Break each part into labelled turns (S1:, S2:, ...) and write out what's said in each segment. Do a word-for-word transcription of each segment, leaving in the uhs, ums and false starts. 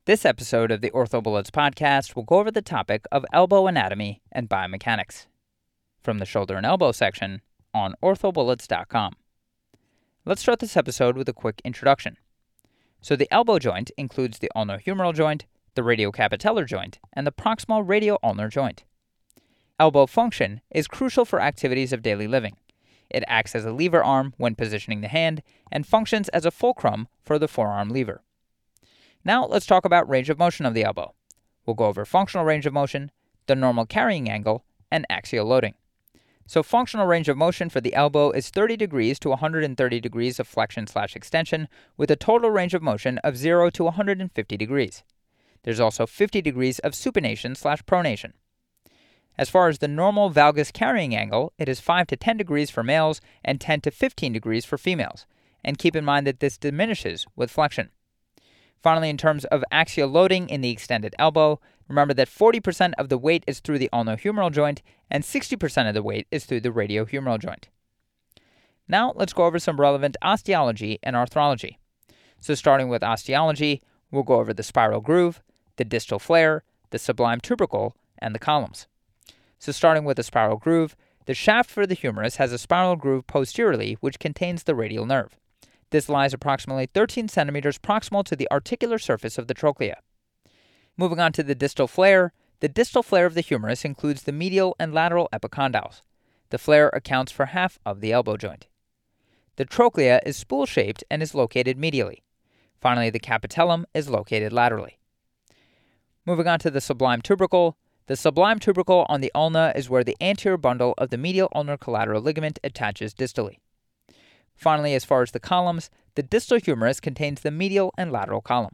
S1: This episode of the OrthoBullets podcast will go over the topic of elbow anatomy and biomechanics from the shoulder and elbow section on ortho bullets dot com. Let's start this episode with a quick introduction. So the elbow joint includes the ulnohumeral joint, the radiocapitellar joint, and the proximal radio-ulnar joint. Elbow function is crucial for activities of daily living. It acts as a lever arm when positioning the hand and functions as a fulcrum for the forearm lever. Now let's talk about range of motion of the elbow. We'll go over functional range of motion, the normal carrying angle, and axial loading. So functional range of motion for the elbow is thirty degrees to one hundred thirty degrees of flexion slash extension with a total range of motion of zero to one hundred fifty degrees. There's also fifty degrees of supination slash pronation. As far as the normal valgus carrying angle, it is five to ten degrees for males and ten to fifteen degrees for females, and keep in mind that this diminishes with flexion. Finally, in terms of axial loading in the extended elbow, remember that forty percent of the weight is through the ulnohumeral joint and sixty percent of the weight is through the radiohumeral joint. Now let's go over some relevant osteology and arthrology. So starting with osteology, we'll go over the spiral groove, the distal flare, the sublime tubercle, and the columns. So starting with the spiral groove, the shaft for the humerus has a spiral groove posteriorly which contains the radial nerve. This lies approximately thirteen centimeters proximal to the articular surface of the trochlea. Moving on to the distal flare, the distal flare of the humerus includes the medial and lateral epicondyles. The flare accounts for half of the elbow joint. The trochlea is spool-shaped and is located medially. Finally, the capitellum is located laterally. Moving on to the sublime tubercle, the sublime tubercle on the ulna is where the anterior bundle of the medial ulnar collateral ligament attaches distally. Finally, as far as the columns, the distal humerus contains the medial and lateral column.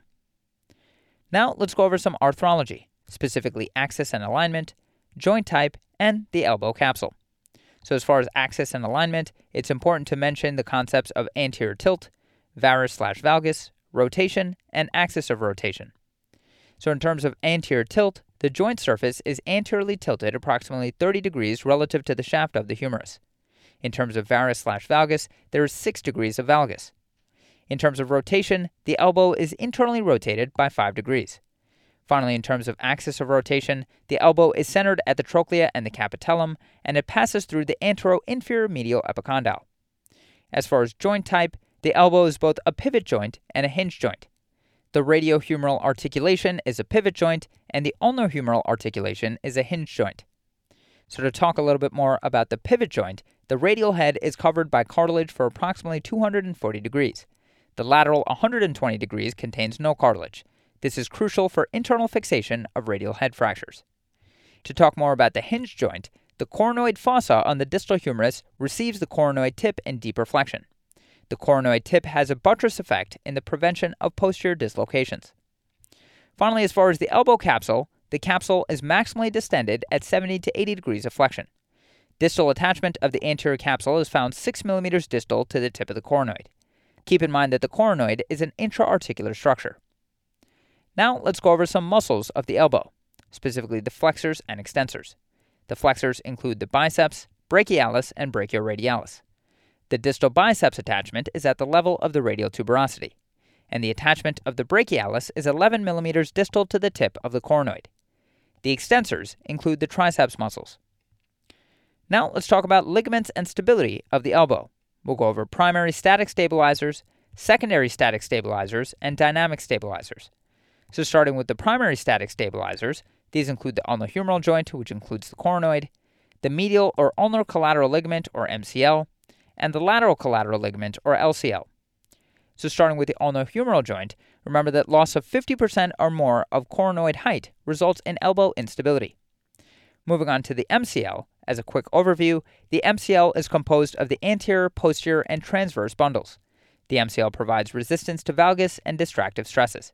S1: Now let's go over some arthrology, specifically axis and alignment, joint type, and the elbow capsule. So as far as axis and alignment, it's important to mention the concepts of anterior tilt, varus slash valgus, rotation, and axis of rotation. So in terms of anterior tilt, the joint surface is anteriorly tilted approximately thirty degrees relative to the shaft of the humerus. In terms of varus slash valgus, there is six degrees of valgus. In terms of rotation, the elbow is internally rotated by five degrees. Finally, in terms of axis of rotation, the elbow is centered at the trochlea and the capitellum, and it passes through the antero-inferior medial epicondyle. As far as joint type, the elbow is both a pivot joint and a hinge joint. The radiohumeral articulation is a pivot joint, and the ulnohumeral articulation is a hinge joint. So to talk a little bit more about the pivot joint, the radial head is covered by cartilage for approximately two hundred forty degrees. The lateral one hundred twenty degrees contains no cartilage. This is crucial for internal fixation of radial head fractures. To talk more about the hinge joint, the coronoid fossa on the distal humerus receives the coronoid tip in deeper flexion. The coronoid tip has a buttress effect in the prevention of posterior dislocations. Finally, as far as the elbow capsule, the capsule is maximally distended at seventy to eighty degrees of flexion. Distal attachment of the anterior capsule is found six millimeters distal to the tip of the coronoid. Keep in mind that the coronoid is an intra-articular structure. Now let's go over some muscles of the elbow, specifically the flexors and extensors. The flexors include the biceps, brachialis, and brachioradialis. The distal biceps attachment is at the level of the radial tuberosity, and the attachment of the brachialis is eleven millimeters distal to the tip of the coronoid. The extensors include the triceps muscles. Now let's talk about ligaments and stability of the elbow. We'll go over primary static stabilizers, secondary static stabilizers, and dynamic stabilizers. So starting with the primary static stabilizers, these include the ulnohumeral joint, which includes the coronoid, the medial or ulnar collateral ligament, or M C L, and the lateral collateral ligament, or L C L. So starting with the ulnohumeral joint, remember that loss of fifty percent or more of coronoid height results in elbow instability. Moving on to the M C L, as a quick overview, the M C L is composed of the anterior, posterior, and transverse bundles. The M C L provides resistance to valgus and distractive stresses.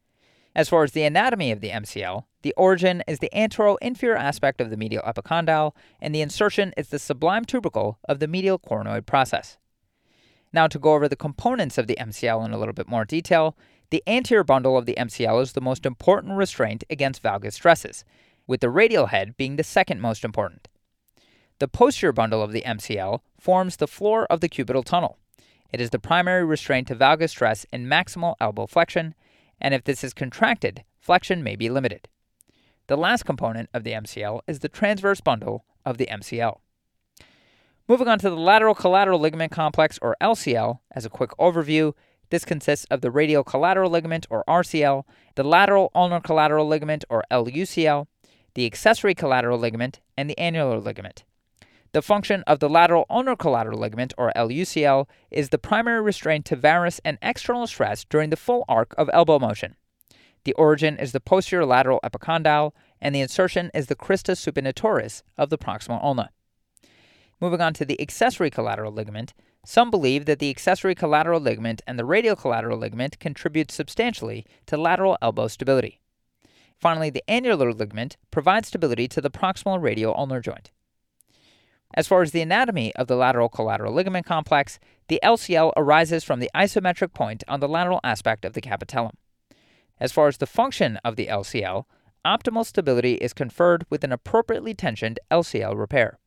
S1: As far as the anatomy of the M C L, the origin is the antero-inferior aspect of the medial epicondyle, and the insertion is the sublime tubercle of the medial coronoid process. Now to go over the components of the M C L in a little bit more detail, the anterior bundle of the M C L is the most important restraint against valgus stresses, with the radial head being the second most important. The posterior bundle of the M C L forms the floor of the cubital tunnel. It is the primary restraint to valgus stress in maximal elbow flexion, and if this is contracted, flexion may be limited. The last component of the M C L is the transverse bundle of the M C L. Moving on to the lateral collateral ligament complex, or L C L, as a quick overview, this consists of the radial collateral ligament, or R C L, the lateral ulnar collateral ligament, or L U C L, the accessory collateral ligament, and the annular ligament. The function of the lateral ulnar collateral ligament, or L U C L, is the primary restraint to varus and external stress during the full arc of elbow motion. The origin is the posterior lateral epicondyle, and the insertion is the crista supinatoris of the proximal ulna. Moving on to the accessory collateral ligament, some believe that the accessory collateral ligament and the radial collateral ligament contribute substantially to lateral elbow stability. Finally, the annular ligament provides stability to the proximal radial ulnar joint. As far as the anatomy of the lateral collateral ligament complex, the L C L arises from the isometric point on the lateral aspect of the capitellum. As far as the function of the L C L, optimal stability is conferred with an appropriately tensioned L C L repair.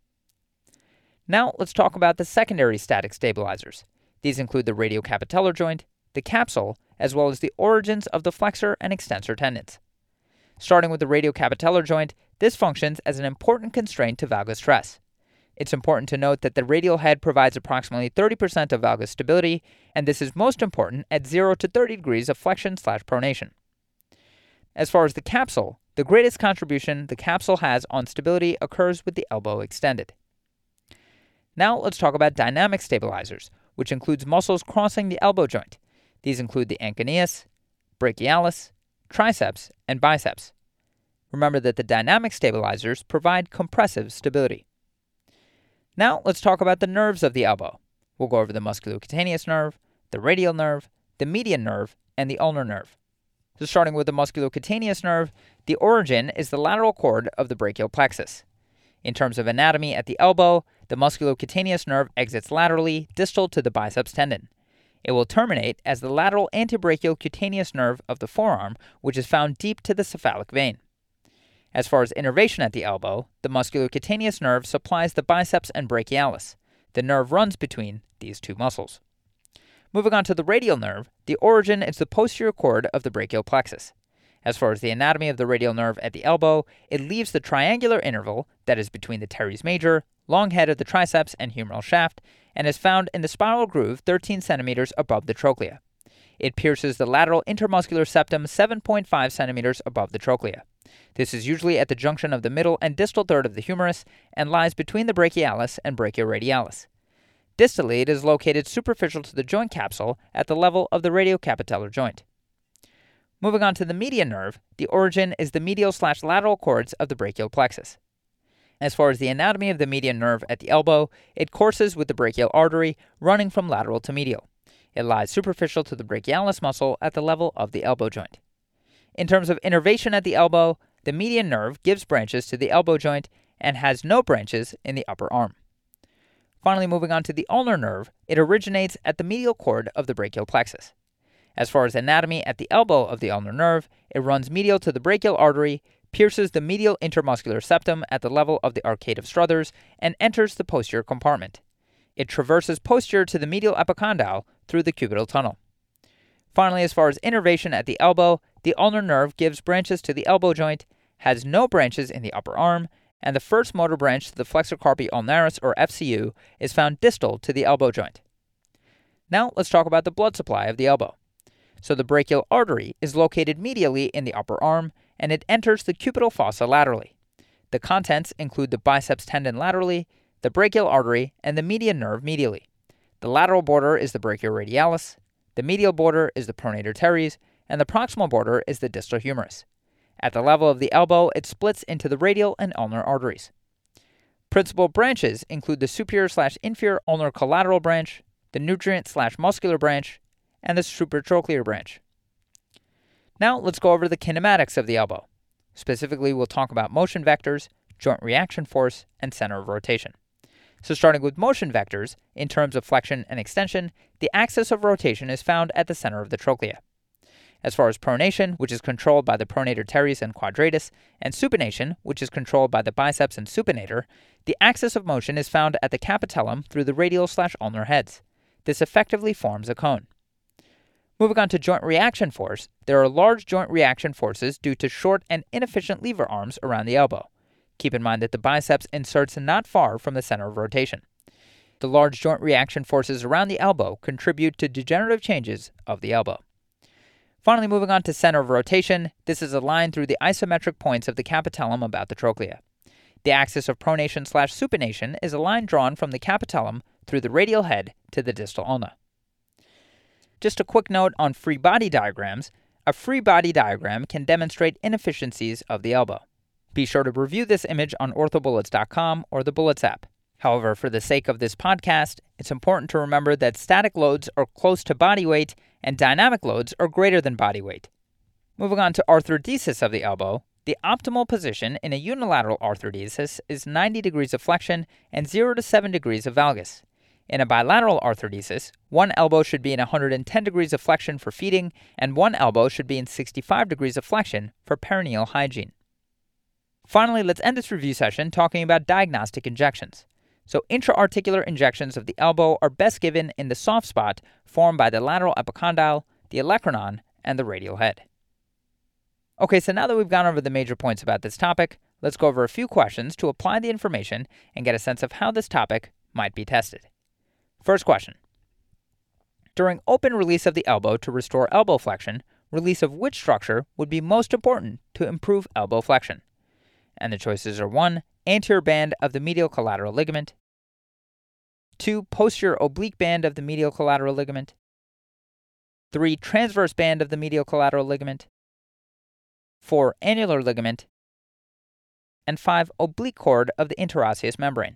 S1: Now let's talk about the secondary static stabilizers. These include the radiocapitellar joint, the capsule, as well as the origins of the flexor and extensor tendons. Starting with the radiocapitellar joint, this functions as an important constraint to valgus stress. It's important to note that the radial head provides approximately thirty percent of valgus stability, and this is most important at zero to thirty degrees of flexion slash pronation. As far as the capsule, the greatest contribution the capsule has on stability occurs with the elbow extended. Now let's talk about dynamic stabilizers, which includes muscles crossing the elbow joint. These include the anconeus, brachialis, triceps, and biceps. Remember that the dynamic stabilizers provide compressive stability. Now let's talk about the nerves of the elbow. We'll go over the musculocutaneous nerve, the radial nerve, the median nerve, and the ulnar nerve. So starting with the musculocutaneous nerve, the origin is the lateral cord of the brachial plexus. In terms of anatomy at the elbow, the musculocutaneous nerve exits laterally, distal to the biceps tendon. It will terminate as the lateral antebrachial cutaneous nerve of the forearm, which is found deep to the cephalic vein. As far as innervation at the elbow, the musculocutaneous nerve supplies the biceps and brachialis. The nerve runs between these two muscles. Moving on to the radial nerve, the origin is the posterior cord of the brachial plexus. As far as the anatomy of the radial nerve at the elbow, it leaves the triangular interval that is between the teres major, long head of the triceps, and humeral shaft, and is found in the spiral groove thirteen centimeters above the trochlea. It pierces the lateral intermuscular septum seven point five centimeters above the trochlea. This is usually at the junction of the middle and distal third of the humerus and lies between the brachialis and brachioradialis. Distally, it is located superficial to the joint capsule at the level of the radiocapitellar joint. Moving on to the median nerve, the origin is the medial slash lateral cords of the brachial plexus. As far as the anatomy of the median nerve at the elbow, it courses with the brachial artery running from lateral to medial. It lies superficial to the brachialis muscle at the level of the elbow joint. In terms of innervation at the elbow, the median nerve gives branches to the elbow joint and has no branches in the upper arm. Finally, moving on to the ulnar nerve, it originates at the medial cord of the brachial plexus. As far as anatomy at the elbow of the ulnar nerve, it runs medial to the brachial artery, pierces the medial intermuscular septum at the level of the arcade of Struthers, and enters the posterior compartment. It traverses posterior to the medial epicondyle through the cubital tunnel. Finally, as far as innervation at the elbow, the ulnar nerve gives branches to the elbow joint, has no branches in the upper arm, and the first motor branch to the flexor carpi ulnaris, or F C U, is found distal to the elbow joint. Now let's talk about the blood supply of the elbow. So the brachial artery is located medially in the upper arm, and it enters the cubital fossa laterally. The contents include the biceps tendon laterally, the brachial artery, and the median nerve medially. The lateral border is the brachioradialis, the medial border is the pronator teres, and the proximal border is the distal humerus. At the level of the elbow, it splits into the radial and ulnar arteries. Principal branches include the superior slash inferior ulnar collateral branch, the nutrient slash muscular branch, and the supratrochlear branch. Now let's go over the kinematics of the elbow. Specifically, we'll talk about motion vectors, joint reaction force, and center of rotation. So starting with motion vectors, in terms of flexion and extension, the axis of rotation is found at the center of the trochlea. As far as pronation, which is controlled by the pronator teres and quadratus, and supination, which is controlled by the biceps and supinator, the axis of motion is found at the capitellum through the radial slash ulnar heads. This effectively forms a cone. Moving on to joint reaction force, there are large joint reaction forces due to short and inefficient lever arms around the elbow. Keep in mind that the biceps inserts not far from the center of rotation. The large joint reaction forces around the elbow contribute to degenerative changes of the elbow. Finally, moving on to center of rotation, this is a line through the isometric points of the capitellum about the trochlea. The axis of pronation slash supination is a line drawn from the capitellum through the radial head to the distal ulna. Just a quick note on free body diagrams. A free body diagram can demonstrate inefficiencies of the elbow. Be sure to review this image on ortho bullets dot com or the Bullets app. However, for the sake of this podcast, it's important to remember that static loads are close to body weight and dynamic loads are greater than body weight. Moving on to arthrodesis of the elbow, the optimal position in a unilateral arthrodesis is ninety degrees of flexion and zero to seven degrees of valgus. In a bilateral arthrodesis, one elbow should be in one hundred ten degrees of flexion for feeding, and one elbow should be in sixty-five degrees of flexion for perineal hygiene. Finally, let's end this review session talking about diagnostic injections. So intra-articular injections of the elbow are best given in the soft spot formed by the lateral epicondyle, the olecranon, and the radial head. Okay, so now that we've gone over the major points about this topic, let's go over a few questions to apply the information and get a sense of how this topic might be tested. First question. During open release of the elbow to restore elbow flexion, release of which structure would be most important to improve elbow flexion? And the choices are one. Anterior band of the medial collateral ligament, two. Posterior oblique band of the medial collateral ligament, three. Transverse band of the medial collateral ligament, four. Annular ligament, and five. Oblique cord of the interosseous membrane.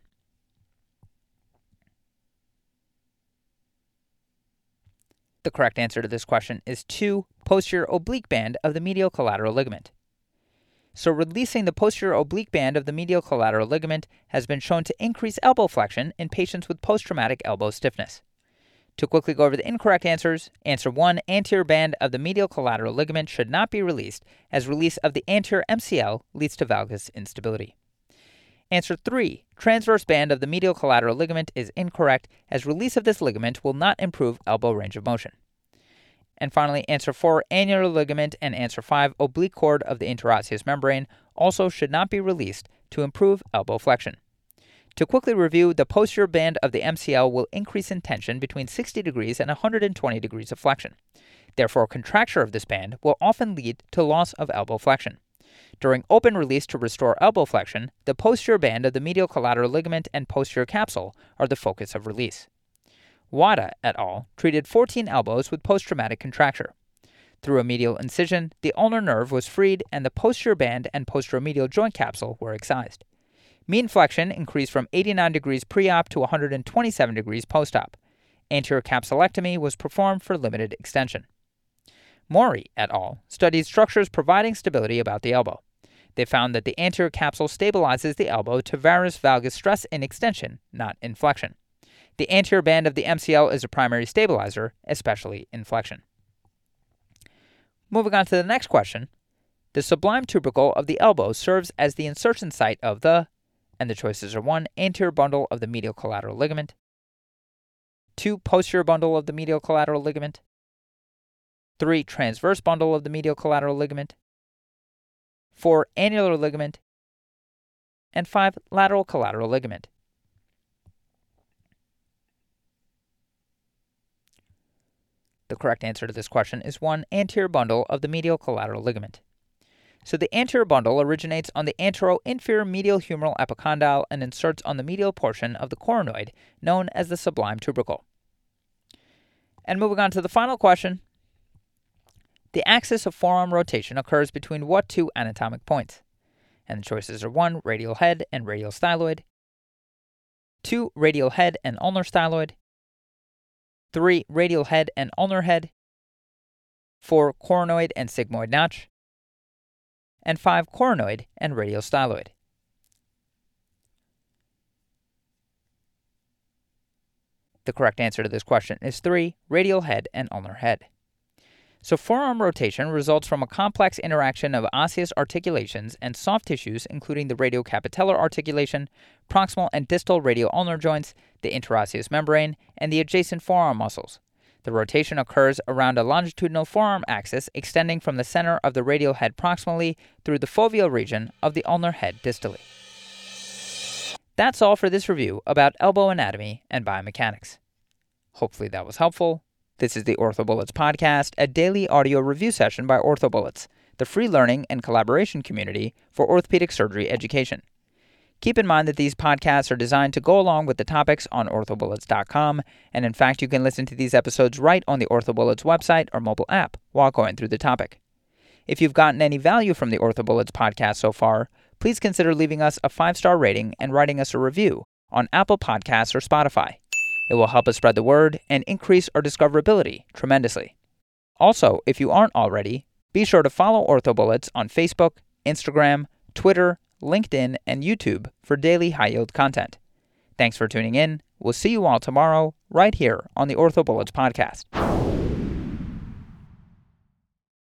S1: The correct answer to this question is two. Posterior oblique band of the medial collateral ligament. So releasing the posterior oblique band of the medial collateral ligament has been shown to increase elbow flexion in patients with post-traumatic elbow stiffness. To quickly go over the incorrect answers, answer one, anterior band of the medial collateral ligament should not be released, as release of the anterior M C L leads to valgus instability. Answer three, transverse band of the medial collateral ligament is incorrect, as release of this ligament will not improve elbow range of motion. And finally, answer four, annular ligament, and answer five, oblique cord of the interosseous membrane also should not be released to improve elbow flexion. To quickly review, the posterior band of the M C L will increase in tension between sixty degrees and one hundred twenty degrees of flexion. Therefore, contracture of this band will often lead to loss of elbow flexion. During open release to restore elbow flexion, the posterior band of the medial collateral ligament and posterior capsule are the focus of release. Wada et al. Treated fourteen elbows with post-traumatic contracture. Through a medial incision, the ulnar nerve was freed and the posterior band and posteromedial joint capsule were excised. Mean flexion increased from eighty-nine degrees pre-op to one hundred twenty-seven degrees post-op. Anterior capsulectomy was performed for limited extension. Mori et al. Studied structures providing stability about the elbow. They found that the anterior capsule stabilizes the elbow to varus valgus stress in extension, not in flexion. The anterior band of the M C L is a primary stabilizer, especially in flexion. Moving on to the next question. The sublime tubercle of the elbow serves as the insertion site of the, and the choices are one, anterior bundle of the medial collateral ligament, two, posterior bundle of the medial collateral ligament, three, transverse bundle of the medial collateral ligament, four, annular ligament, and five, lateral collateral ligament. The correct answer to this question is one, anterior bundle of the medial collateral ligament. So the anterior bundle originates on the antero-inferior medial humeral epicondyle and inserts on the medial portion of the coronoid, known as the sublime tubercle. And moving on to the final question. The axis of forearm rotation occurs between what two anatomic points? And the choices are one, radial head and radial styloid, two, radial head and ulnar styloid, three, radial head and ulnar head, four, coronoid and sigmoid notch, and five, coronoid and radial styloid. The correct answer to this question is three, radial head and ulnar head. So forearm rotation results from a complex interaction of osseous articulations and soft tissues, including the radiocapitellar articulation, proximal and distal radioulnar joints, the interosseous membrane, and the adjacent forearm muscles. The rotation occurs around a longitudinal forearm axis extending from the center of the radial head proximally through the foveal region of the ulnar head distally. That's all for this review about elbow anatomy and biomechanics. Hopefully that was helpful. This is the OrthoBullets podcast, a daily audio review session by OrthoBullets, the free learning and collaboration community for orthopedic surgery education. Keep in mind that these podcasts are designed to go along with the topics on ortho bullets dot com, and in fact you can listen to these episodes right on the OrthoBullets website or mobile app while going through the topic. If you've gotten any value from the OrthoBullets podcast so far, please consider leaving us a five-star rating and writing us a review on Apple Podcasts or Spotify. It will help us spread the word and increase our discoverability tremendously. Also, if you aren't already, be sure to follow OrthoBullets on Facebook, Instagram, Twitter, LinkedIn, and YouTube for daily high-yield content. Thanks for tuning in. We'll see you all tomorrow right here on the OrthoBullets podcast.